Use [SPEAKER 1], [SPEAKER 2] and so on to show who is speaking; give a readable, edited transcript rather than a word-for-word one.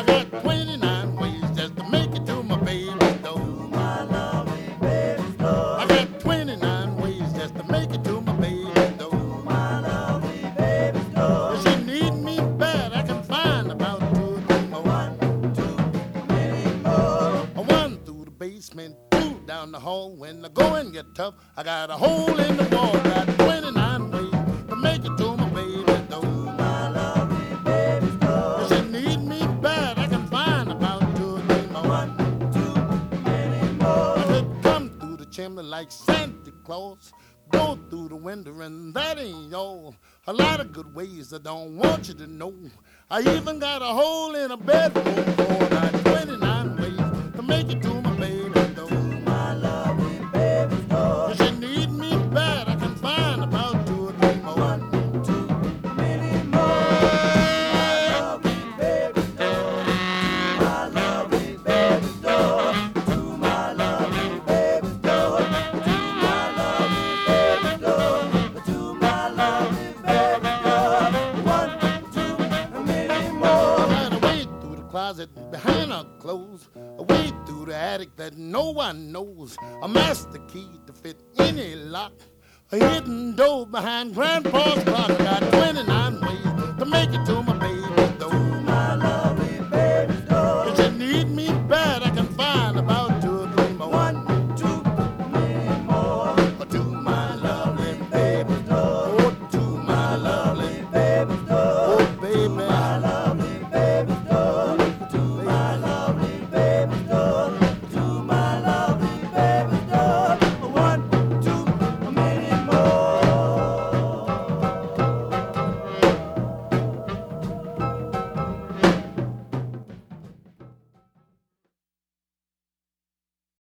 [SPEAKER 1] got 29 ways just to make it to my baby's door.
[SPEAKER 2] My lovely baby's door.
[SPEAKER 1] I got 29 ways just to make it to my baby's door.
[SPEAKER 2] My lovely baby's door.
[SPEAKER 1] If she need me bad, I can find about 2 or 3 more.
[SPEAKER 2] One, two, many more.
[SPEAKER 1] One through the basement, 2 down the hall. When the going get tough, I got a hole in the wall. Got 29 ways to make it to my baby's door.
[SPEAKER 2] My lovely baby's door.
[SPEAKER 1] If she need me bad, I can find about 2 or 3 more.
[SPEAKER 2] One, two, many more.
[SPEAKER 1] I could come through the chimney like Santa Claus, go through the window, and that ain't all. A lot of good ways I don't want you to know. I even got a hole in a bedroom for about 29 ways to make it to my baby's door.
[SPEAKER 2] My lovely baby's door.
[SPEAKER 1] If you need me bad, I can find about 2 or 3 more.
[SPEAKER 2] One, two, many more. My lovely baby's door. My lovely baby's door. To my lovely baby's door. To my lovely baby's door. To my lovely baby's door. One, two, many more.
[SPEAKER 1] I got a way through the closet behind her clothes, a way through the attic that no one knows, a master key to fit any lock, a hidden door behind Grandpa's clock. I got 29